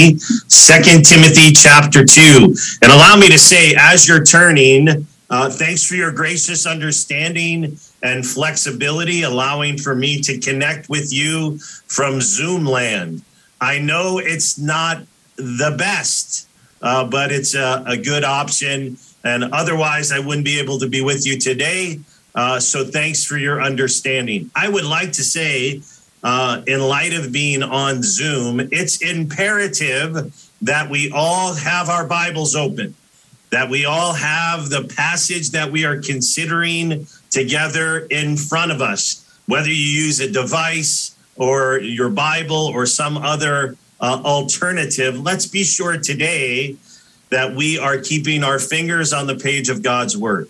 2 Timothy chapter 2. And allow me to say, as you're turning, thanks for your gracious understanding and flexibility, allowing for me to connect with you from Zoom land. I know it's not the best, but it's a good option. And otherwise, I wouldn't be able to be with you today. So thanks for your understanding. I would like to say, in light of being on Zoom, it's imperative that we all have our Bibles open, that we all have the passage that we are considering together in front of us, whether you use a device or your Bible or some other alternative. Let's be sure today that we are keeping our fingers on the page of God's Word.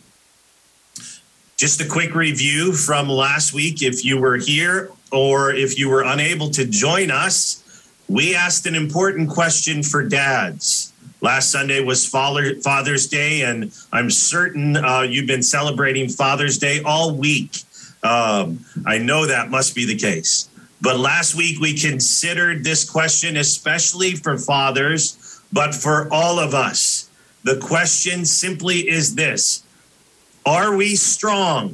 Just a quick review from last week. If you were here or if you were unable to join us, we asked an important question for dads. Last Sunday was Father's Day, and I'm certain you've been celebrating Father's Day all week. I know that must be the case. But last week we considered this question, especially for fathers, but for all of us. The question simply is this: are we strong?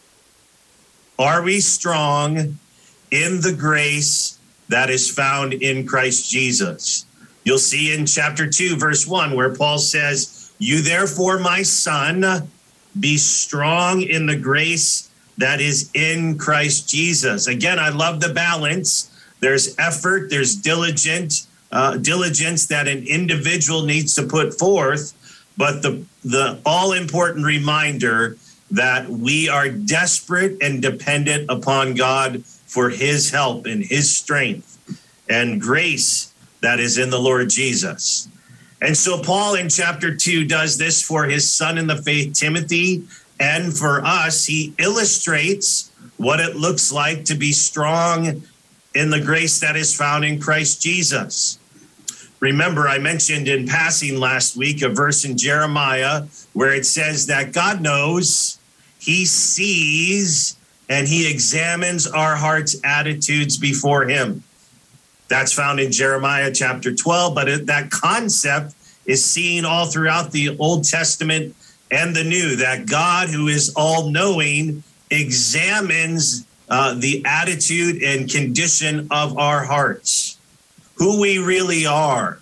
Are we strong in the grace that is found in Christ Jesus? You'll see in chapter 2, verse 1, where Paul says, "You therefore, my son, be strong in the grace that is in Christ Jesus." Again, I love the balance. There's effort, there's diligence that an individual needs to put forth, but the all-important reminder that we are desperate and dependent upon God for his help and his strength and grace that is in the Lord Jesus. And so Paul in chapter 2 does this for his son in the faith, Timothy, and for us. He illustrates what it looks like to be strong in the grace that is found in Christ Jesus. Remember, I mentioned in passing last week a verse in Jeremiah where it says that God knows, he sees, and he examines our heart's attitudes before him. That's found in Jeremiah chapter 12, but that concept is seen all throughout the Old Testament and the New, that God, who is all-knowing, examines the attitude and condition of our hearts, who we really are.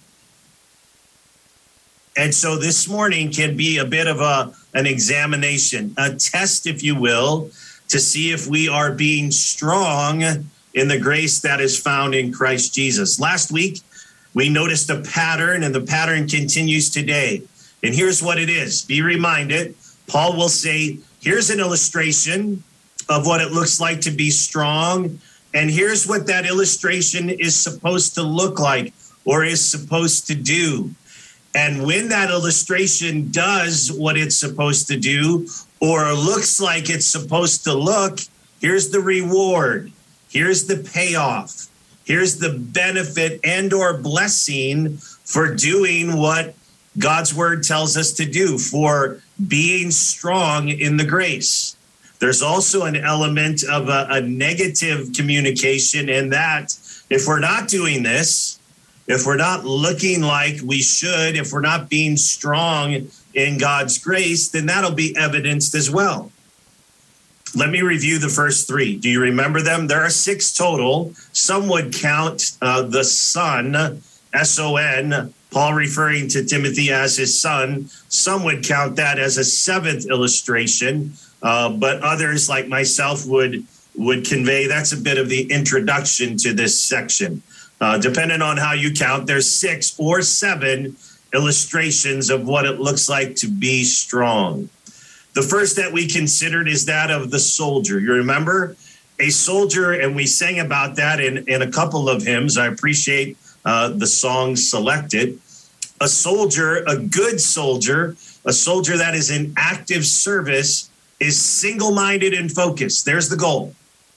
And so this morning can be a bit of an examination, a test, if you will, to see if we are being strong in the grace that is found in Christ Jesus. Last week, we noticed a pattern, and the pattern continues today. And here's what it is. Be reminded, Paul will say, here's an illustration of what it looks like to be strong. And here's what that illustration is supposed to look like or is supposed to do. And when that illustration does what it's supposed to do or looks like it's supposed to look, here's the reward. Here's the payoff. Here's the benefit and or blessing for doing what God's word tells us to do, for being strong in the grace. There's also an element of a negative communication in that if we're not doing this, if we're not looking like we should, if we're not being strong in God's grace, then that'll be evidenced as well. Let me review the first three. Do you remember them? There are 6 total. Some would count the son, S-O-N, Paul referring to Timothy as his son. Some would count that as a 7th illustration, but others like myself would convey that's a bit of the introduction to this section. Depending on how you count, there's 6 or 7 illustrations of what it looks like to be strong. The first that we considered is that of the soldier. You remember? A soldier, and we sang about that in a couple of hymns. I appreciate the songs selected. A soldier, a good soldier, a soldier that is in active service, is single-minded and focused. There's the goal.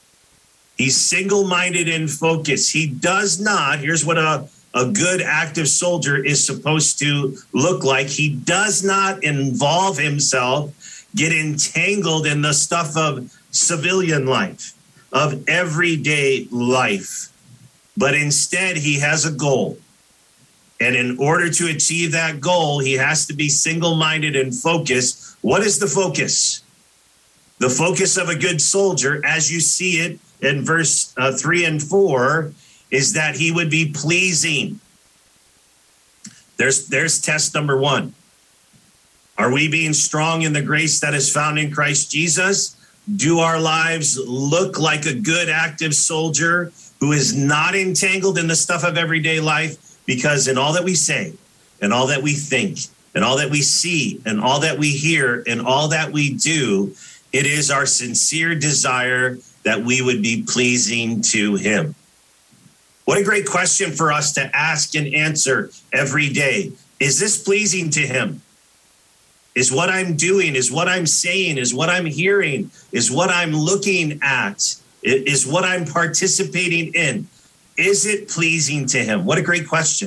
He's single-minded and focused. He does not, here's what a good active soldier is supposed to look like. He does not involve himself, get entangled in the stuff of civilian life, of everyday life. But instead, he has a goal. And in order to achieve that goal, he has to be single-minded and focused. What is the focus? The focus of a good soldier, as you see it in verse 3 and 4, is that he would be pleasing. There's test number one. Are we being strong in the grace that is found in Christ Jesus? Do our lives look like a good active soldier who is not entangled in the stuff of everyday life? Because in all that we say, and all that we think, and all that we see, and all that we hear, and all that we do, it is our sincere desire that we would be pleasing to him. What a great question for us to ask and answer every day. Is this pleasing to him? Is what I'm doing, is what I'm saying, is what I'm hearing, is what I'm looking at, is what I'm participating in, is it pleasing to him? What a great question.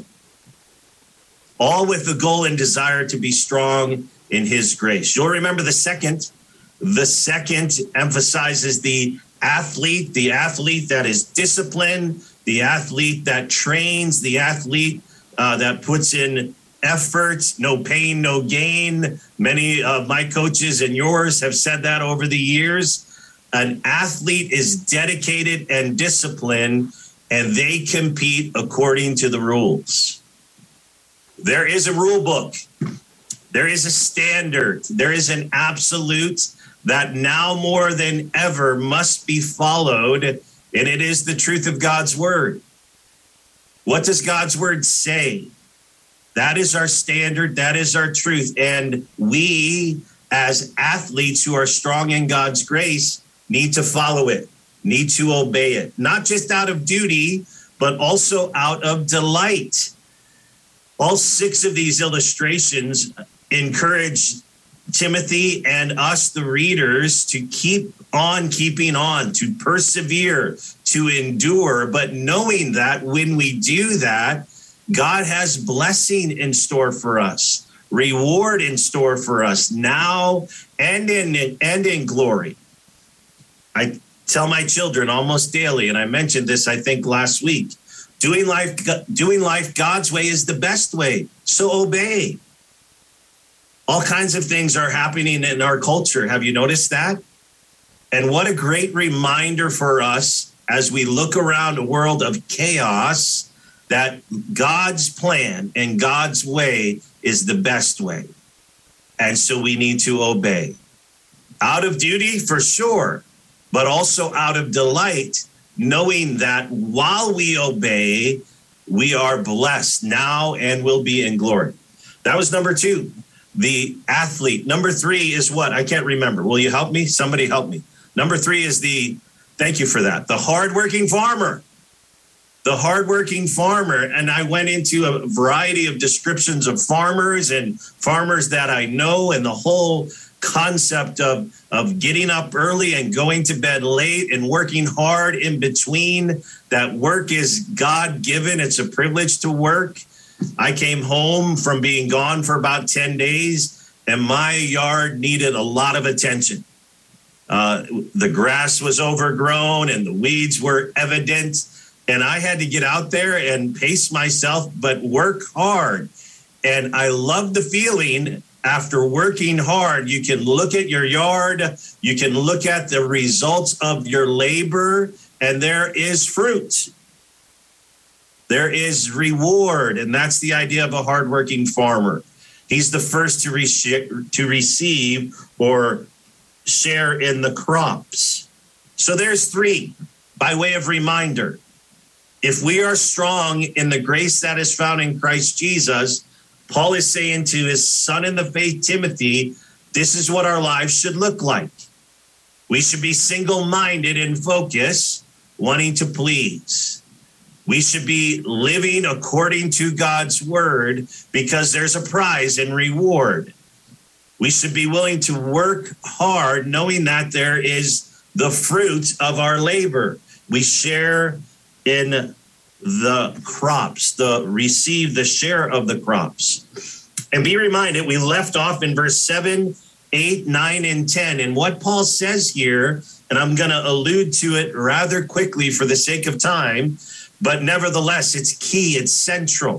All with the goal and desire to be strong in his grace. You'll remember the second. The second emphasizes the athlete that is disciplined, the athlete that trains, the athlete that puts in effort, no pain, no gain. Many of my coaches and yours have said that over the years. An athlete is dedicated and disciplined, and they compete according to the rules. There is a rule book. There is a standard. There is an absolute that now more than ever must be followed, and it is the truth of God's word. What does God's word say? That is our standard. That is our truth. And we, as athletes who are strong in God's grace, need to follow it, need to obey it, not just out of duty, but also out of delight. All 6 of these illustrations encourage Timothy and us, the readers, to keep on keeping on, to persevere, to endure, but knowing that when we do that, God has blessing in store for us, reward in store for us now and in glory. I tell my children almost daily, and I mentioned this, I think, last week, doing life God's way is the best way, so obey. All kinds of things are happening in our culture. Have you noticed that? And what a great reminder for us as we look around a world of chaos that God's plan and God's way is the best way. And so we need to obey. Out of duty, for sure, but also out of delight, knowing that while we obey, we are blessed now and will be in glory. That was number 2. The athlete. Number 3 is what? I can't remember. Will you help me? Somebody help me. Number 3 is thank you for that, the hardworking farmer. The hardworking farmer. And I went into a variety of descriptions of farmers and farmers that I know, and the whole concept of getting up early and going to bed late and working hard in between. That work is God-given. It's a privilege to work. I came home from being gone for about 10 days, and my yard needed a lot of attention. The grass was overgrown and the weeds were evident, and I had to get out there and pace myself, but work hard. And I love the feeling after working hard. You can look at your yard, you can look at the results of your labor, and there is fruit. There is reward, and that's the idea of a hardworking farmer. He's the first to receive or share in the crops. So there's 3 by way of reminder. If we are strong in the grace that is found in Christ Jesus, Paul is saying to his son in the faith, Timothy, this is what our lives should look like. We should be single-minded in focus, wanting to please. We should be living according to God's word because there's a prize and reward. We should be willing to work hard knowing that there is the fruit of our labor. We share in the crops, receive the share of the crops. And be reminded, we left off in verse 7, 8, 9, and 10. And what Paul says here, and I'm going to allude to it rather quickly for the sake of time, but nevertheless, it's key, it's central.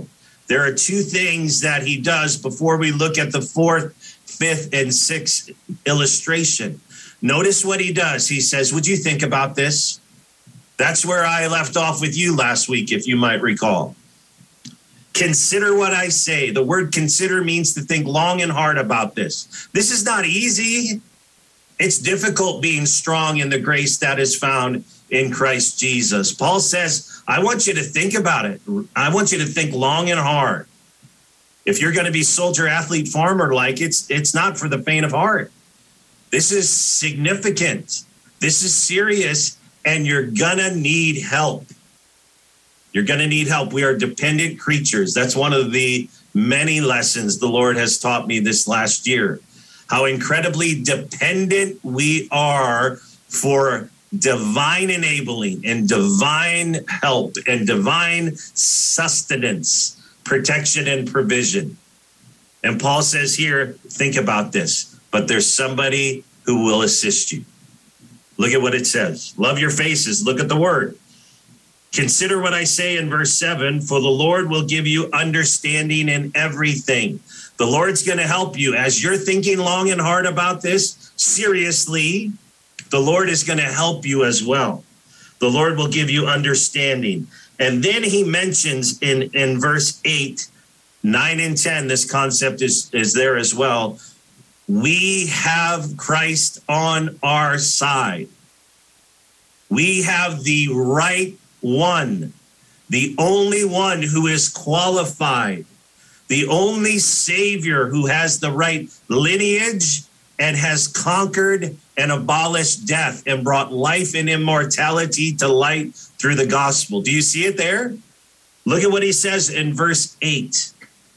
There are two things that he does before we look at the fourth, fifth, and sixth illustration. Notice what he does. He says, would you think about this? That's where I left off with you last week, if you might recall. Consider what I say. The word consider means to think long and hard about this. This is not easy. It's difficult being strong in the grace that is found in Christ Jesus. Paul says, I want you to think about it. I want you to think long and hard. If you're going to be soldier, athlete, farmer like, it's not for the faint of heart. This is significant. This is serious, and you're going to need help. You're going to need help. We are dependent creatures. That's one of the many lessons the Lord has taught me this last year. How incredibly dependent we are for divine enabling and divine help and divine sustenance, protection and provision. And Paul says here, think about this, but there's somebody who will assist you. Look at what it says. Love your faces. Look at the word. Consider what I say in verse 7, for the Lord will give you understanding in everything. The Lord's going to help you. As you're thinking long and hard about this, seriously, the Lord is going to help you as well. The Lord will give you understanding. And then he mentions in verse 8, 9 and 10, this concept is there as well. We have Christ on our side. We have the right one, the only one who is qualified, the only Savior who has the right lineage and has conquered and abolished death and brought life and immortality to light through the gospel. Do you see it there? Look at what he says in verse 8.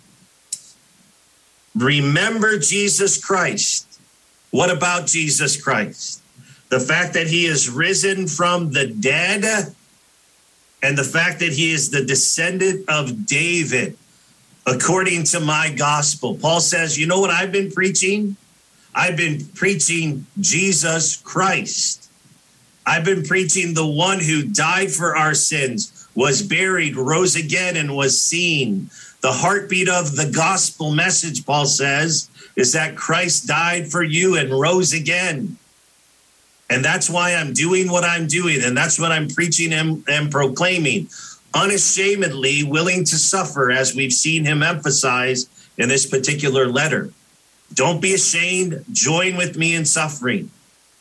Remember Jesus Christ. What about Jesus Christ? The fact that he is risen from the dead and the fact that he is the descendant of David, according to my gospel. Paul says, you know what I've been preaching? I've been preaching Jesus Christ. I've been preaching the one who died for our sins, was buried, rose again, and was seen. The heartbeat of the gospel message, Paul says, is that Christ died for you and rose again. And that's why I'm doing what I'm doing. And that's what I'm preaching and proclaiming. Unashamedly willing to suffer, as we've seen him emphasize in this particular letter. Don't be ashamed. Join with me in suffering.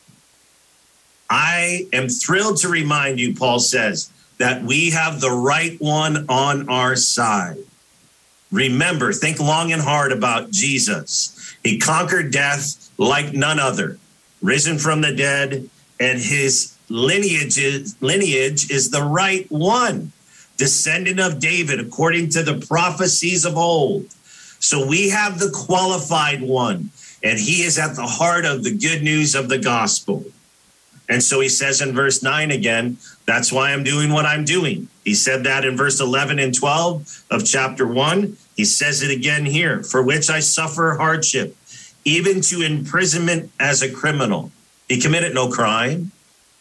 I am thrilled to remind you, Paul says, that we have the right one on our side. Remember, think long and hard about Jesus. He conquered death like none other, risen from the dead, and his lineage is the right one, descendant of David, according to the prophecies of old. So we have the qualified one, and he is at the heart of the good news of the gospel. And so he says in verse 9 again, that's why I'm doing what I'm doing. He said that in verse 11 and 12 of chapter 1. He says it again here, for which I suffer hardship, even to imprisonment as a criminal. He committed no crime.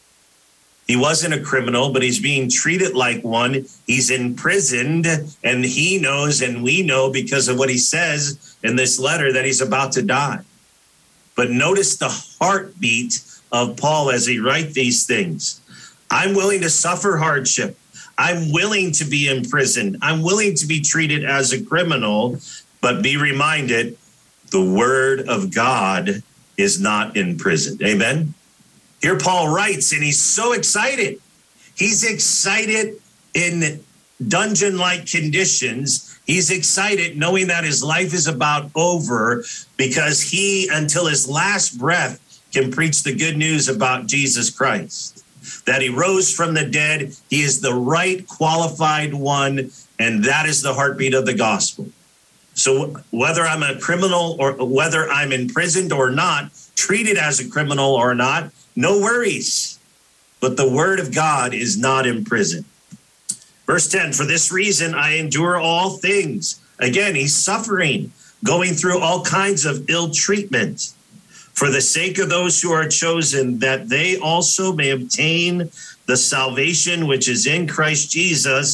He wasn't a criminal, but he's being treated like one. He's imprisoned, and he knows, and we know because of what he says in this letter, that he's about to die. But notice the heartbeat of Paul as he writes these things. I'm willing to suffer hardship. I'm willing to be imprisoned. I'm willing to be treated as a criminal, but be reminded, the word of God is not imprisoned. Amen. Here Paul writes, and he's so excited. He's excited in dungeon-like conditions. He's excited knowing that his life is about over, because he, until his last breath, can preach the good news about Jesus Christ, that he rose from the dead. He is the right qualified one, and that is the heartbeat of the gospel. So whether I'm a criminal or whether I'm imprisoned or not, treated as a criminal or not, no worries. But the word of God is not imprisoned. Verse 10, for this reason I endure all things. Again, he's suffering, going through all kinds of ill treatment for the sake of those who are chosen, that they also may obtain the salvation which is in Christ Jesus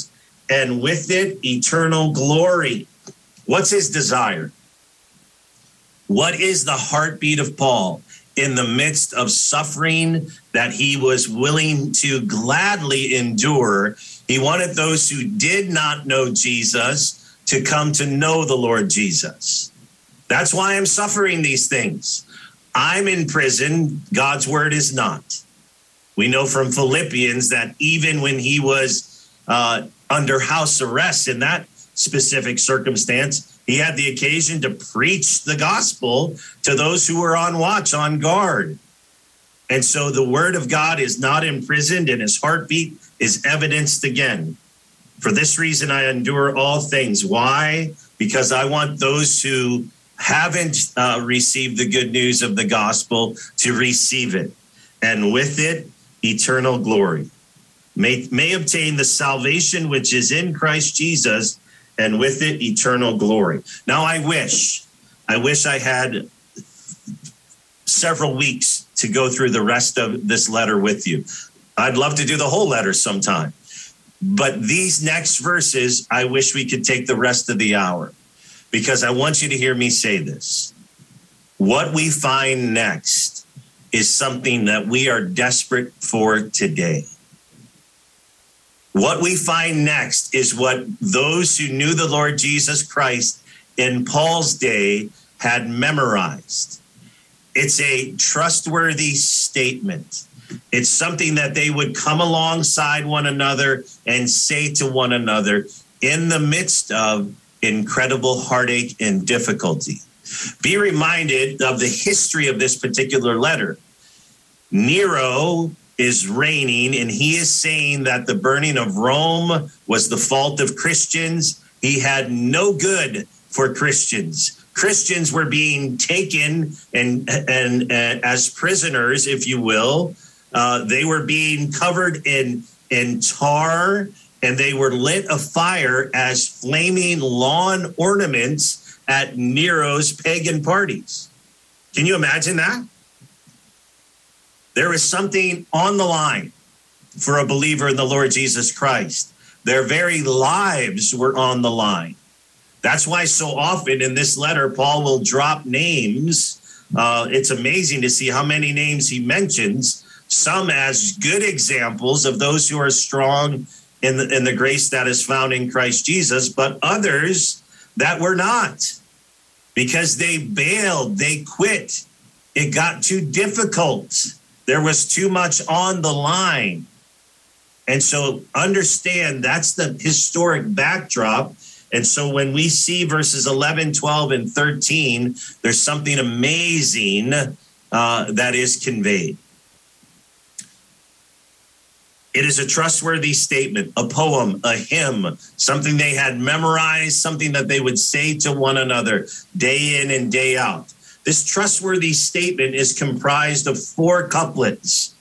and with it, eternal glory. What's his desire? What is the heartbeat of Paul in the midst of suffering that he was willing to gladly endure? He wanted those who did not know Jesus to come to know the Lord Jesus. That's why I'm suffering these things. I'm in prison. God's word is not. We know from Philippians that even when he was under house arrest in that specific circumstance, he had the occasion to preach the gospel to those who were on watch, on guard. And so the word of God is not imprisoned, and his heartbeat is evidenced again. For this reason, I endure all things. Why? Because I want those who haven't received the good news of the gospel to receive it, and with it, eternal glory. May obtain the salvation which is in Christ Jesus, and with it, eternal glory. Now, I wish I had several weeks to go through the rest of this letter with you. I'd love to do the whole letter sometime. But these next verses, I wish we could take the rest of the hour, because I want you to hear me say this. What we find next is something that we are desperate for today. What we find next is what those who knew the Lord Jesus Christ in Paul's day had memorized. It's a trustworthy statement. It's something that they would come alongside one another and say to one another in the midst of incredible heartache and difficulty. Be reminded of the history of this particular letter. Nero is reigning, and he is saying that the burning of Rome was the fault of Christians. He had no good for Christians. Christians were being taken and as prisoners, if you will. They were being covered in tar, and they were lit afire as flaming lawn ornaments at Nero's pagan parties. Can you imagine that? There is something on the line for a believer in the Lord Jesus Christ. Their very lives were on the line. That's why so often in this letter, Paul will drop names. It's amazing to see how many names he mentions, some as good examples of those who are strong in the grace that is found in Christ Jesus, but others that were not, because they bailed, they quit. It got too difficult. There was too much on the line. And so understand that's the historic backdrop. And so when we see verses 11, 12, and 13, there's something amazing that is conveyed. It is a trustworthy statement, a poem, a hymn, something they had memorized, something that they would say to one another day in and day out. This trustworthy statement is comprised of four couplets,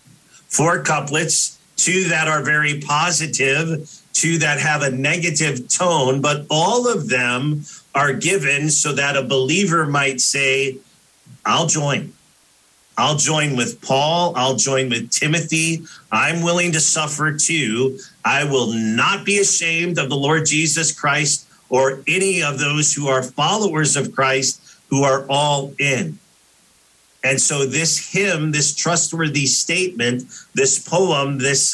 two that are very positive, two that have a negative tone, but all of them are given so that a believer might say, I'll join. I'll join with Paul. I'll join with Timothy. I'm willing to suffer too. I will not be ashamed of the Lord Jesus Christ or any of those who are followers of Christ, who are all in. And so this hymn, this trustworthy statement, this poem, these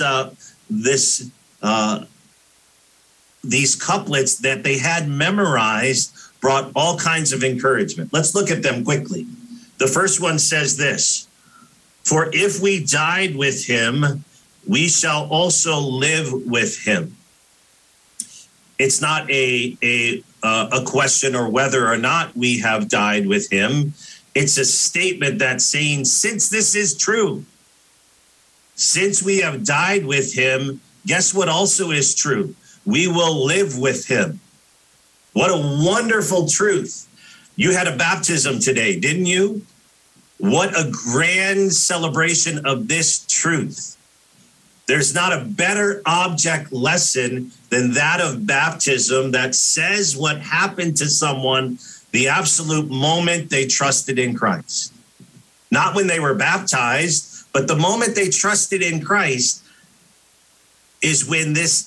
couplets that they had memorized brought all kinds of encouragement. Let's look at them quickly. The first one says this: for if we died with him, we shall also live with him. It's not a question or whether or not we have died with him. It's a statement that's saying, since this is true, since we have died with him, guess what also is true? We will live with him. What a wonderful truth. You had a baptism today, didn't you? What a grand celebration of this truth. There's not a better object lesson than that of baptism that says what happened to someone the absolute moment they trusted in Christ. Not when they were baptized, but the moment they trusted in Christ is when this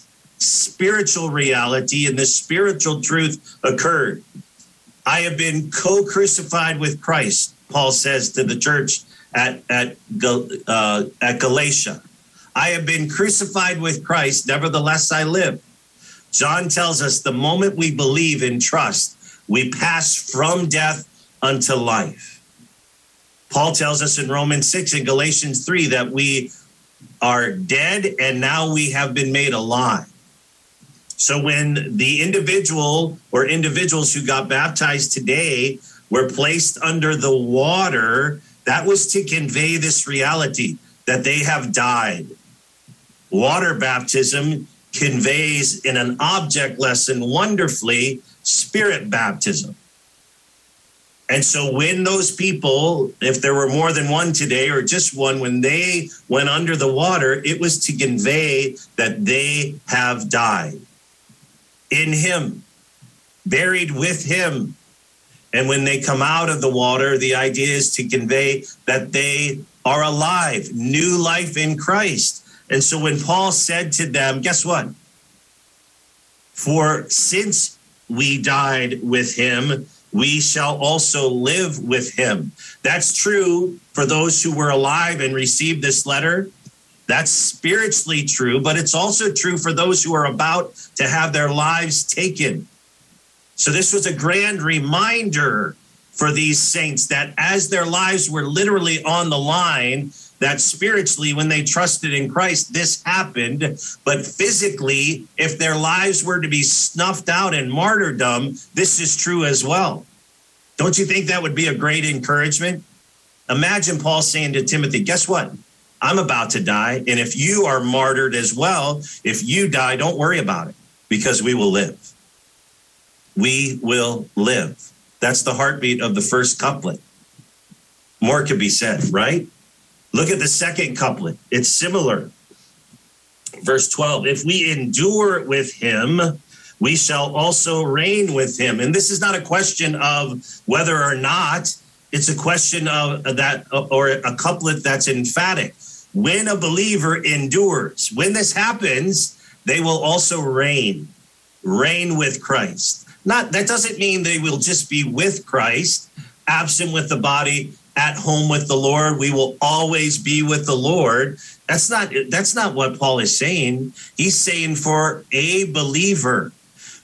spiritual reality and the spiritual truth occurred. I have been co-crucified with Christ, Paul says to the church at Galatia. I have been crucified with Christ, nevertheless I live. John tells us the moment we believe and trust, we pass from death unto life. Paul tells us in Romans 6 and Galatians 3 that we are dead and now we have been made alive. So when the individual or individuals who got baptized today were placed under the water, that was to convey this reality that they have died. Water baptism conveys in an object lesson wonderfully spirit baptism. And so when those people, if there were more than one today or just one, when they went under the water, it was to convey that they have died in him, buried with him. And when they come out of the water, the idea is to convey that they are alive, new life in Christ. And so when Paul said to them, guess what? For since we died with him, we shall also live with him. That's true for those who were alive and received this letter. That's spiritually true, but it's also true for those who are about to have their lives taken. So this was a grand reminder for these saints that as their lives were literally on the line, that spiritually, when they trusted in Christ, this happened. But physically, if their lives were to be snuffed out in martyrdom, this is true as well. Don't you think that would be a great encouragement? Imagine Paul saying to Timothy, guess what? I'm about to die. And if you are martyred as well, if you die, don't worry about it, because we will live. We will live. That's the heartbeat of the first couplet. More could be said, right? Look at the second couplet. It's similar. Verse 12, if we endure with him, we shall also reign with him. And this is not a question of whether or not, it's a question of that, or a couplet that's emphatic. When a believer endures, when this happens, they will also reign with Christ. That doesn't mean they will just be with Christ, absent with the body, at home with the Lord. We will always be with the Lord. That's not what Paul is saying. He's saying for a believer,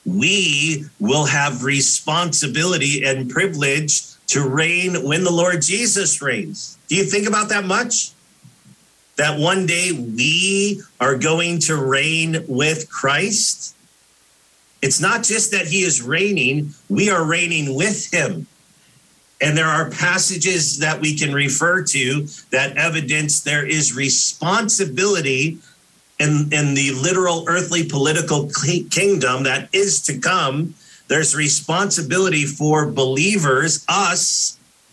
we will have responsibility and privilege to reign when the Lord Jesus reigns. Do you think about that much? That one day we are going to reign with Christ? It's not just that he is reigning, we are reigning with him. And there are passages that we can refer to that evidence there is responsibility in the literal earthly political kingdom that is to come. There's responsibility for believers, us,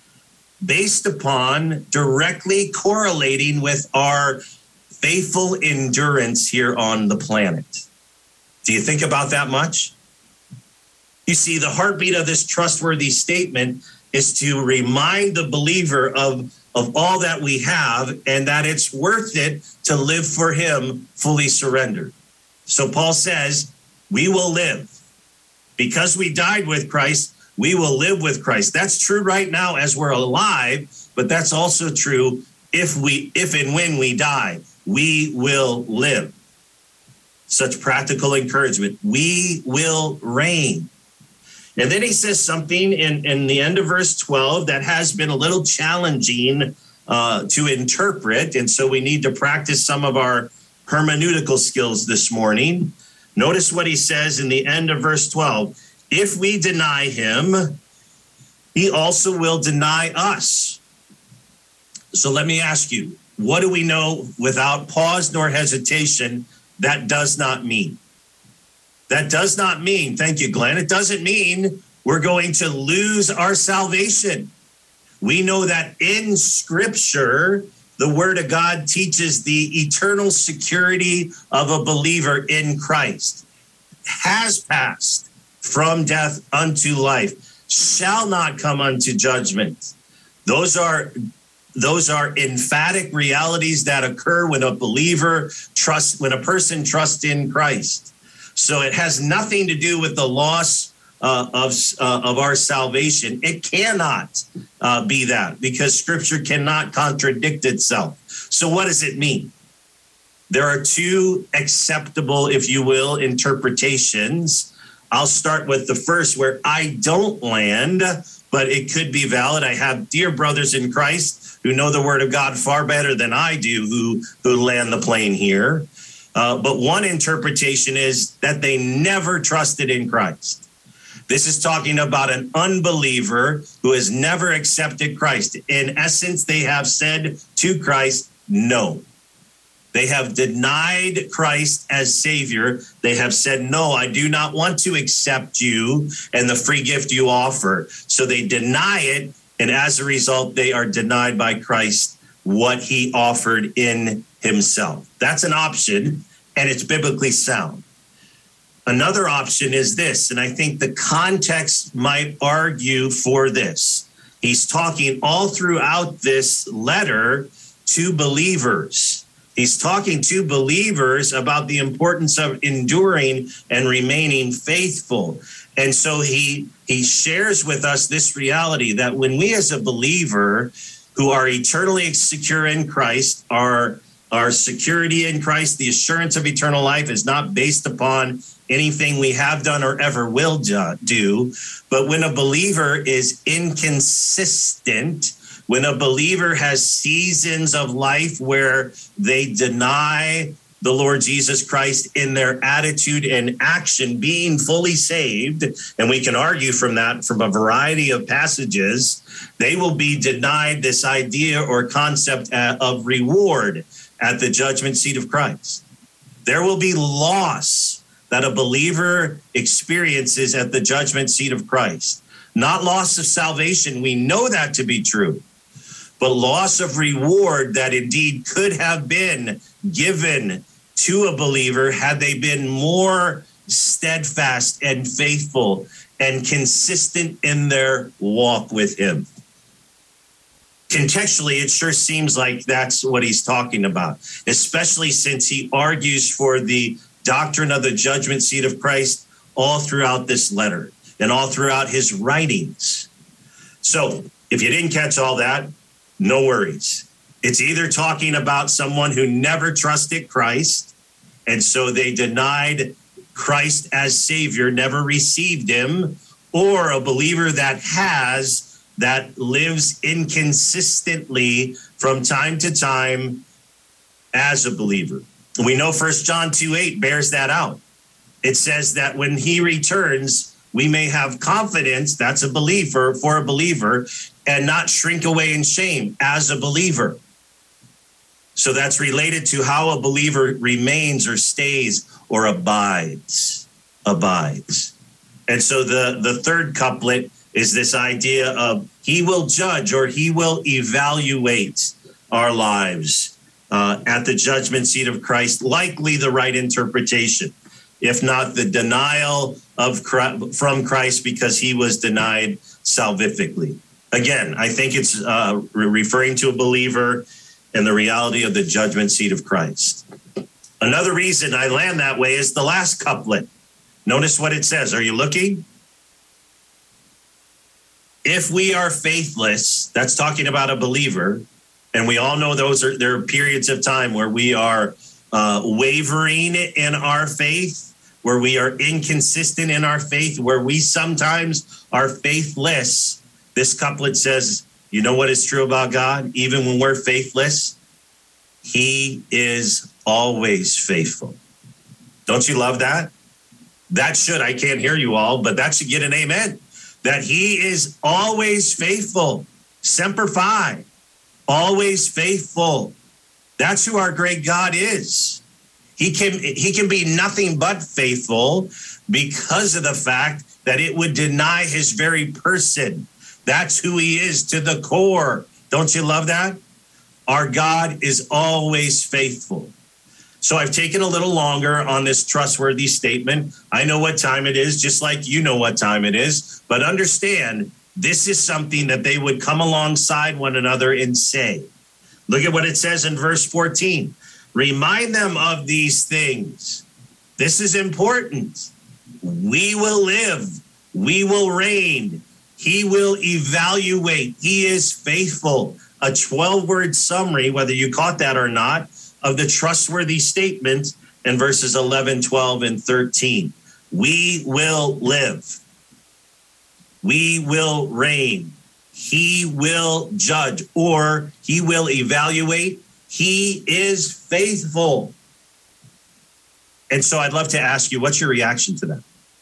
based upon directly correlating with our faithful endurance here on the planet. Do you think about that much? You see, the heartbeat of this trustworthy statement is to remind the believer of all that we have and that it's worth it to live for him fully surrendered. So Paul says, we will live. Because we died with Christ, we will live with Christ. That's true right now as we're alive, but that's also true if and when we die, we will live. Such practical encouragement. We will reign. And then he says something in the end of verse 12 that has been a little challenging to interpret. And so we need to practice some of our hermeneutical skills this morning. Notice what he says in the end of verse 12. If we deny him, he also will deny us. So let me ask you, what do we know without pause nor hesitation that does not mean? That does not mean, thank you, Glenn, it doesn't mean we're going to lose our salvation. We know that in Scripture, the Word of God teaches the eternal security of a believer in Christ. Has passed from death unto life, shall not come unto judgment. Those are emphatic realities that occur when a believer trusts, when a person trusts in Christ. So it has nothing to do with the loss of our salvation. It cannot be that, because Scripture cannot contradict itself. So what does it mean? There are two acceptable, if you will, interpretations. I'll start with the first, where I don't land, but it could be valid. I have dear brothers in Christ who know the Word of God far better than I do, who land the plane here. But one interpretation is that they never trusted in Christ. This is talking about an unbeliever who has never accepted Christ. In essence, they have said to Christ, no. They have denied Christ as Savior. They have said, no, I do not want to accept you and the free gift you offer. So they deny it. And as a result, they are denied by Christ what he offered in himself. That's an option, and it's biblically sound. Another option is this, and I think the context might argue for this. He's talking all throughout this letter to believers. He's talking to believers about the importance of enduring and remaining faithful. And so he shares with us this reality that when we as a believer who are eternally secure in Christ, our security in Christ, the assurance of eternal life is not based upon anything we have done or ever will do. But when a believer is inconsistent, when a believer has seasons of life where they deny the Lord Jesus Christ in their attitude and action, being fully saved, and we can argue from that from a variety of passages, they will be denied this idea or concept of reward at the judgment seat of Christ. There will be loss that a believer experiences at the judgment seat of Christ. Not loss of salvation. We know that to be true. But loss of reward that indeed could have been given to a believer had they been more steadfast and faithful and consistent in their walk with him. Contextually, it sure seems like that's what he's talking about, especially since he argues for the doctrine of the judgment seat of Christ all throughout this letter and all throughout his writings. So if you didn't catch all that, no worries. It's either talking about someone who never trusted Christ, and so they denied Christ as Savior, never received him, or a believer that lives inconsistently from time to time as a believer. We know 1 John 2:8 bears that out. It says that when he returns, we may have confidence, that's a believer, for a believer, and not shrink away in shame as a believer. So that's related to how a believer remains or stays or abides. And so the third couplet is this idea of he will judge or he will evaluate our lives at the judgment seat of Christ, likely the right interpretation, if not the denial from Christ because he was denied salvifically. Again, I think it's referring to a believer and the reality of the judgment seat of Christ. Another reason I land that way is the last couplet. Notice what it says. Are you looking? If we are faithless, that's talking about a believer. And we all know there are periods of time where we are wavering in our faith, where we are inconsistent in our faith, where we sometimes are faithless. This couplet says, you know what is true about God? Even when we're faithless, he is always faithful. Don't you love that? That should, I can't hear you all, but that should get an amen. That he is always faithful. Semper Fi. Always faithful. That's who our great God is. He can be nothing but faithful because of the fact that it would deny his very person. That's who he is to the core. Don't you love that? Our God is always faithful. So I've taken a little longer on this trustworthy statement. I know what time it is, just like you know what time it is. But understand, this is something that they would come alongside one another and say. Look at what it says in verse 14. Remind them of these things. This is important. We will live. We will reign. He will evaluate. He is faithful. A 12-word summary, whether you caught that or not, of the trustworthy statement in verses 11, 12, and 13. We will live. We will reign. He will judge, or he will evaluate. He is faithful. And so I'd love to ask you, what's your reaction to that?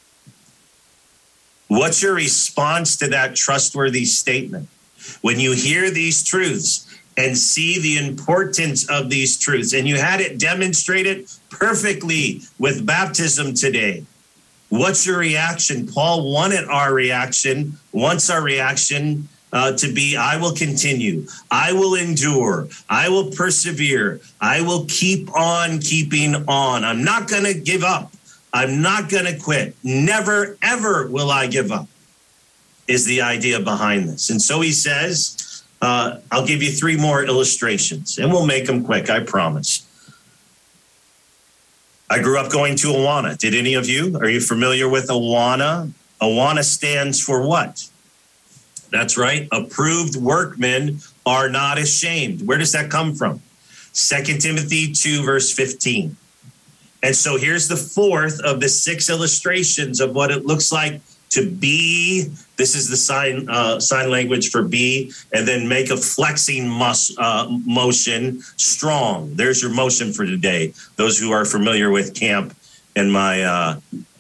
What's your response to that trustworthy statement? When you hear these truths and see the importance of these truths, and you had it demonstrated perfectly with baptism today, what's your reaction? Paul wanted our reaction, wants our reaction to be, I will continue, I will endure, I will persevere, I will keep on keeping on. I'm not going to give up. I'm not going to quit. Never, ever will I give up, is the idea behind this. And so he says, I'll give you 3 more illustrations, and we'll make them quick, I promise. I grew up going to Awana. Did any of you? Are you familiar with Awana? Awana stands for what? That's right. Approved workmen are not ashamed. Where does that come from? 2 Timothy 2, verse 15. And so here's the 4th of the 6 illustrations of what it looks like to be. This is the sign language for be, and then make a flexing motion strong. There's your motion for today. Those who are familiar with camp and my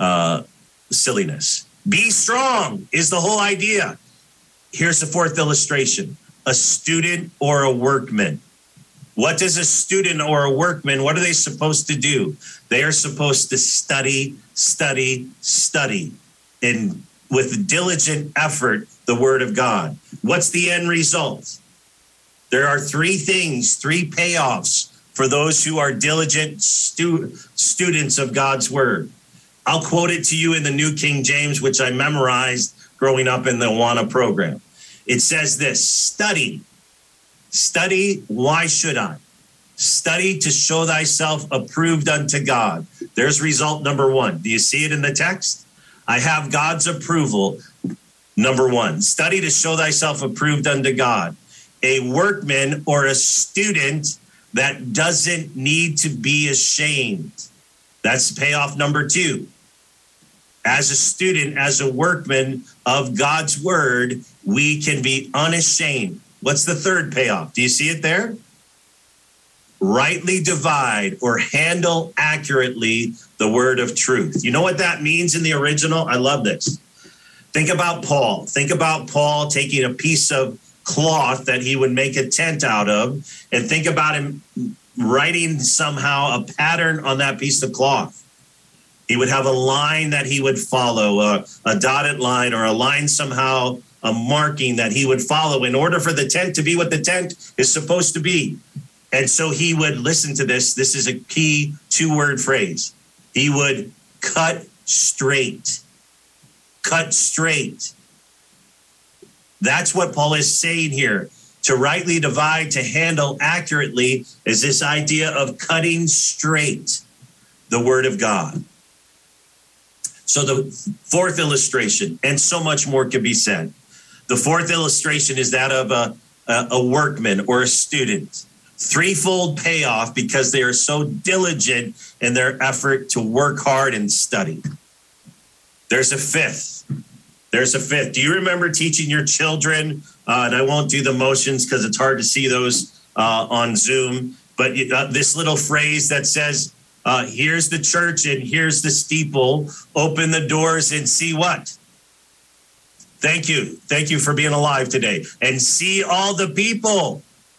silliness. Be strong is the whole idea. Here's the 4th illustration. A student or a workman. What does a student or a workman, what are they supposed to do? They are supposed to study, study, study, and with diligent effort, the word of God. What's the end result? There are 3 things, 3 payoffs for those who are diligent students of God's word. I'll quote it to you in the New King James, which I memorized growing up in the Awana program. It says this: study. Study, why should I? Study to show thyself approved unto God. There's result number 1. Do you see it in the text? I have God's approval. Number 1, study to show thyself approved unto God. A workman or a student that doesn't need to be ashamed. That's payoff number 2. As a student, as a workman of God's word, we can be unashamed. What's the 3rd payoff? Do you see it there? Rightly divide or handle accurately the word of truth. You know what that means in the original? I love this. Think about Paul. Think about Paul taking a piece of cloth that he would make a tent out of, and think about him writing somehow a pattern on that piece of cloth. He would have a line that he would follow, a dotted line, or a line somehow, a marking that he would follow in order for the tent to be what the tent is supposed to be. And so he would, listen to this. This is a key 2-word phrase. He would cut straight. Cut straight. That's what Paul is saying here. To rightly divide, to handle accurately, is this idea of cutting straight the word of God. So the 4th illustration, and so much more could be said. The 4th illustration is that of a workman or a student. 3-fold payoff because they are so diligent in their effort to work hard and study. There's a 5th. There's a 5th. Do you remember teaching your children, and I won't do the motions because it's hard to see those on Zoom, but this little phrase that says, here's the church and here's the steeple. Open the doors and see what? Thank you. Thank you for being alive today. And see all the people.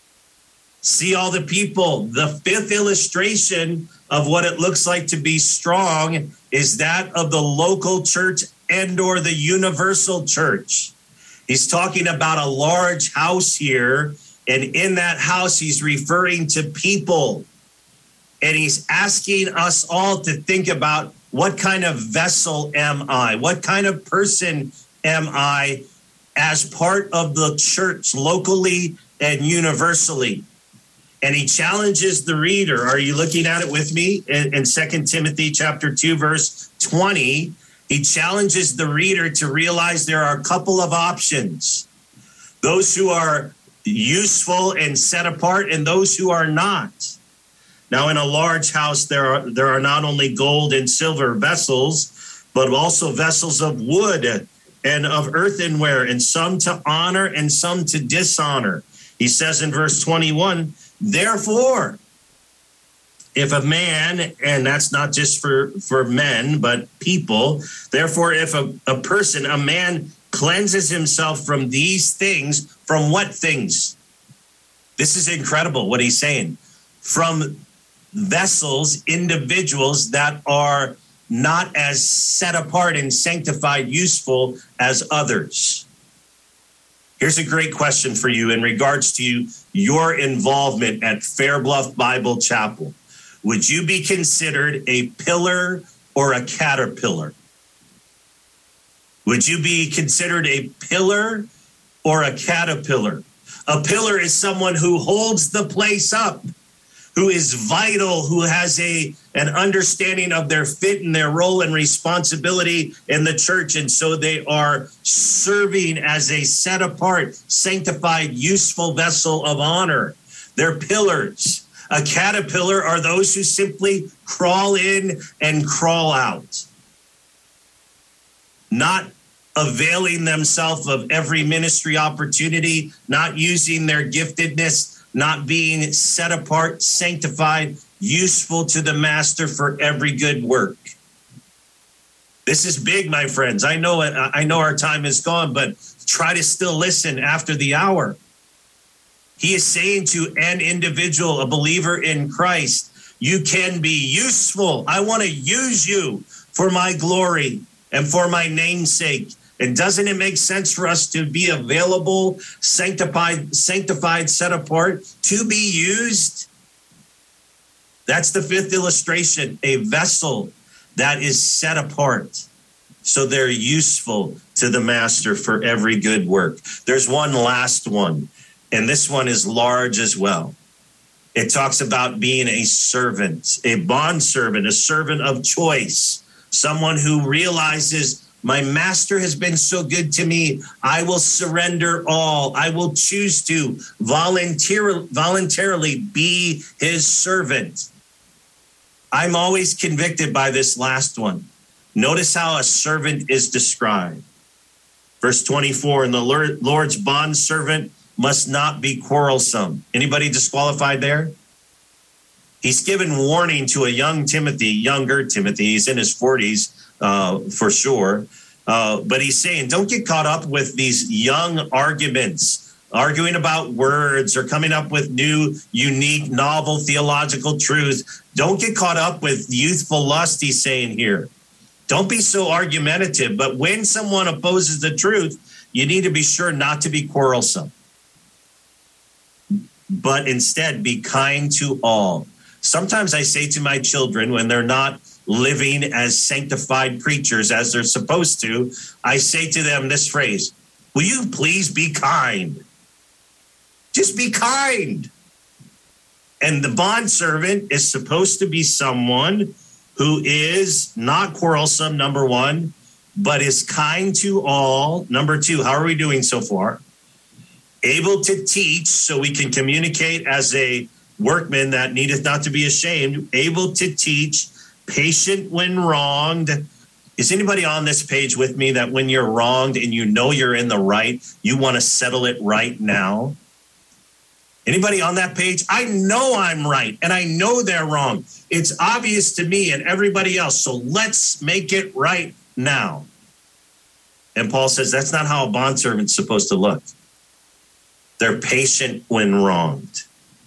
See all the people. The 5th illustration of what it looks like to be strong is that of the local church and or the universal church. He's talking about a large house here. And in that house, he's referring to people. And he's asking us all to think about, what kind of vessel am I? What kind of person am I as part of the church locally and universally? And he challenges the reader. Are you looking at it with me? In 2 Timothy chapter 2, verse 20, he challenges the reader to realize there are a couple of options. Those who are useful and set apart and those who are not. Now, in a large house, there are not only gold and silver vessels, but also vessels of wood and of earthenware, and some to honor and some to dishonor. He says in verse 21, therefore, if a man, and that's not just for men, but people, therefore, if a person, a man cleanses himself from these things, from what things? This is incredible what he's saying. From vessels, individuals that are not as set apart and sanctified, useful as others. Here's a great question for you in regards to your involvement at Fair Bluff Bible Chapel. Would you be considered a pillar or a caterpillar? Would you be considered a pillar or a caterpillar? A pillar is someone who holds the place up, who is vital, who has an understanding of their fit and their role and responsibility in the church. And so they are serving as a set apart, sanctified, useful vessel of honor. They're pillars. A caterpillar are those who simply crawl in and crawl out, not availing themselves of every ministry opportunity, not using their giftedness, not being set apart, sanctified, useful to the master for every good work. This is big, my friends. I know our time is gone, but try to still listen after the hour. He is saying to an individual, a believer in Christ, you can be useful. I want to use you for my glory and for my name's sake. And doesn't it make sense for us to be available, sanctified, set apart, to be used? That's the fifth illustration, a vessel that is set apart. So they're useful to the master for every good work. There's one last one, and this one is large as well. It talks about being a servant, a bondservant, a servant of choice, someone who realizes my master has been so good to me. I will surrender all. I will choose to voluntarily be his servant. I'm always convicted by this last one. Notice how a servant is described. Verse 24, and the Lord's bondservant must not be quarrelsome. Anybody disqualified there? He's given warning to a younger Timothy. He's in his 40s for sure. But he's saying, don't get caught up with these young arguments, arguing about words or coming up with new, unique, novel theological truths. Don't get caught up with youthful lust, he's saying here. Don't be so argumentative. But when someone opposes the truth, you need to be sure not to be quarrelsome, but instead be kind to all. Sometimes I say to my children when they're not living as sanctified creatures as they're supposed to, I say to them this phrase, will you please be kind? Just be kind. And the bondservant is supposed to be someone who is not quarrelsome, number one, but is kind to all. Number two, how are we doing so far? Able to teach so we can communicate as a workman that needeth not to be ashamed, able to teach, patient when wronged. Is anybody on this page with me that when you're wronged and you know you're in the right, you want to settle it right now? Anybody on that page? I know I'm right and I know they're wrong. It's obvious to me and everybody else. So let's make it right now. And Paul says that's not how a bondservant's supposed to look. They're patient when wronged,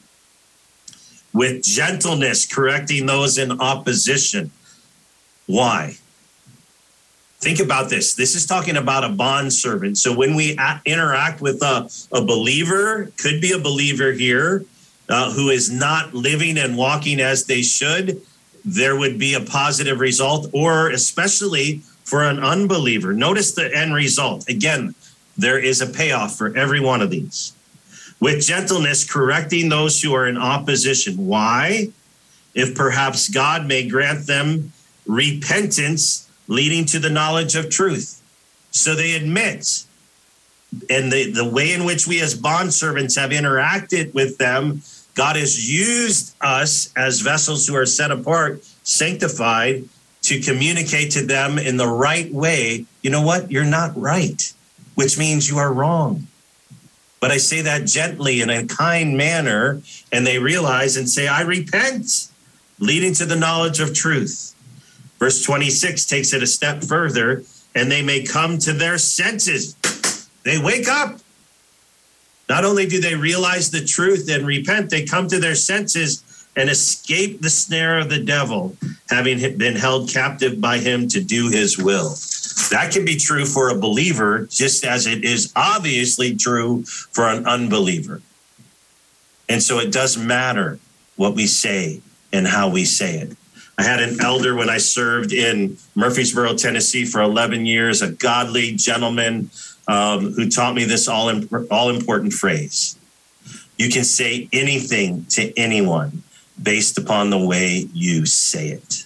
with gentleness, correcting those in opposition. Why? Think about this. This is talking about a bondservant. So when we interact with a believer, could be a believer here, who is not living and walking as they should, there would be a positive result, or especially for an unbeliever. Notice the end result. Again, there is a payoff for every one of these. with gentleness, correcting those who are in opposition. Why? If perhaps God may grant them repentance leading to the knowledge of truth. So they admit, and the way in which we as bondservants have interacted with them, God has used us as vessels who are set apart, sanctified, to communicate to them in the right way. You know what? You're not right, which means you are wrong. But I say that gently in a kind manner, and they realize and say, I repent, leading to the knowledge of truth. Verse 26 takes it a step further, and they may come to their senses. They wake up. Not only do they realize the truth and repent, they come to their senses and escape the snare of the devil, having been held captive by him to do his will. That can be true for a believer, just as it is obviously true for an unbeliever. And so it does matter what we say and how we say it. I had an elder when I served in Murfreesboro, Tennessee for 11 years, a godly gentleman who taught me this all-important phrase. You can say anything to anyone based upon the way you say it.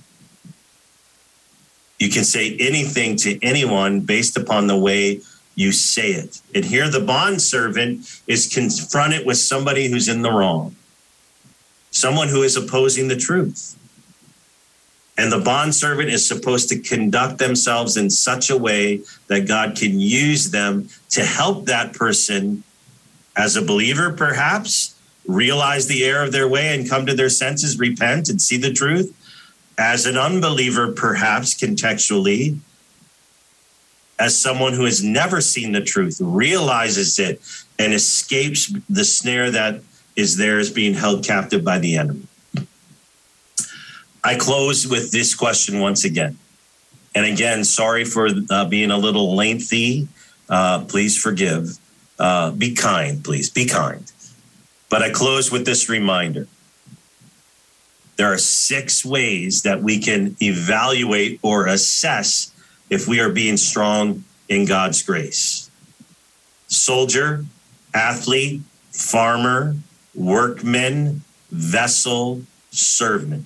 You can say anything to anyone based upon the way you say it. And here the bondservant is confronted with somebody who's in the wrong, someone who is opposing the truth. And the bondservant is supposed to conduct themselves in such a way that God can use them to help that person, as a believer perhaps, realize the error of their way and come to their senses, repent and see the truth. As an unbeliever, perhaps contextually, as someone who has never seen the truth, realizes it and escapes the snare that is theirs, being held captive by the enemy. I close with this question once again. And again, sorry for being a little lengthy. Please forgive. Be kind, please. Be kind. But I close with this reminder. There are 6 ways that we can evaluate or assess if we are being strong in God's grace. Soldier, athlete, farmer, workman, vessel, servant.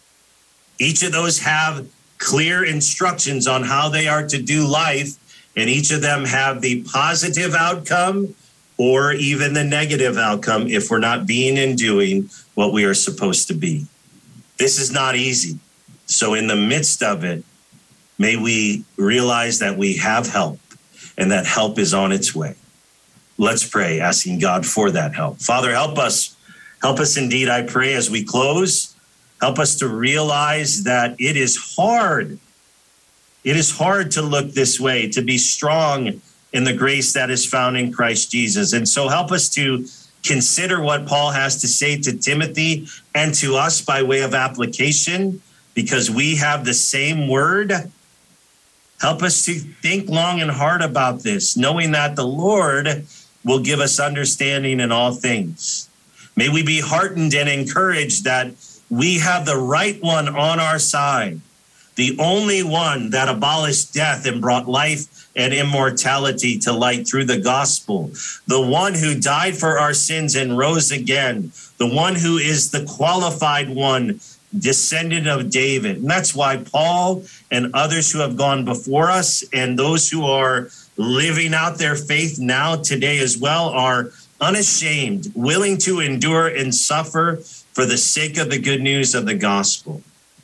Each of those have clear instructions on how they are to do life, and each of them have the positive outcome or even the negative outcome if we're not being and doing what we are supposed to be. This is not easy. So in the midst of it, may we realize that we have help and that help is on its way. Let's pray, asking God for that help. Father, help us. Help us indeed, I pray, as we close. Help us to realize that it is hard. It is hard to look this way, to be strong in the grace that is found in Christ Jesus. And so help us to consider what Paul has to say to Timothy and to us by way of application, because we have the same word. Help us to think long and hard about this, knowing that the Lord will give us understanding in all things. May we be heartened and encouraged that we have the right one on our side, the only one that abolished death and brought life and immortality to light through the gospel, the one who died for our sins and rose again, the one who is the qualified one, descendant of David. And that's why Paul and others who have gone before us and those who are living out their faith now today as well are unashamed, willing to endure and suffer for the sake of the good news of the gospel.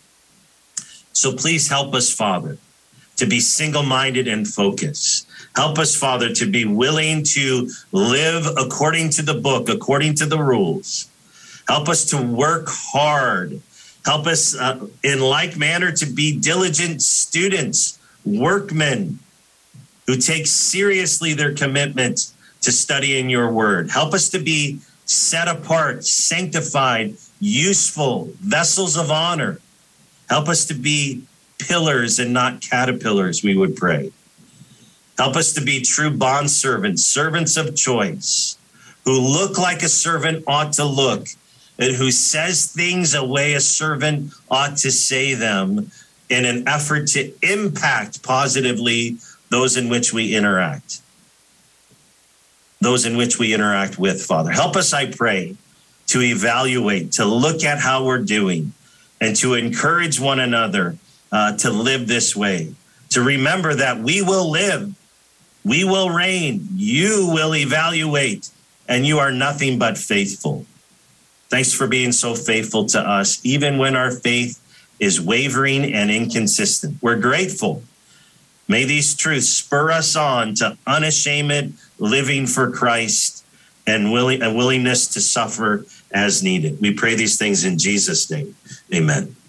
So please help us, Father, to be single-minded and focused. Help us, Father, to be willing to live according to the book, according to the rules. Help us to work hard. Help us in like manner to be diligent students, workmen who take seriously their commitment to studying your word. Help us to be set apart, sanctified, useful vessels of honor. Help us to be pillars and not caterpillars, we would pray. Help us to be true bondservants, servants of choice, who look like a servant ought to look, and who says things a way a servant ought to say them in an effort to impact positively those in which we interact. those in which we interact with, Father. Help us, I pray, to evaluate, to look at how we're doing, and to encourage one another to live this way, to remember that we will live, we will reign, you will evaluate, and you are nothing but faithful. Thanks for being so faithful to us, even when our faith is wavering and inconsistent. We're grateful. May these truths spur us on to unashamed living for Christ and willingness to suffer as needed. We pray these things in Jesus' name. Amen.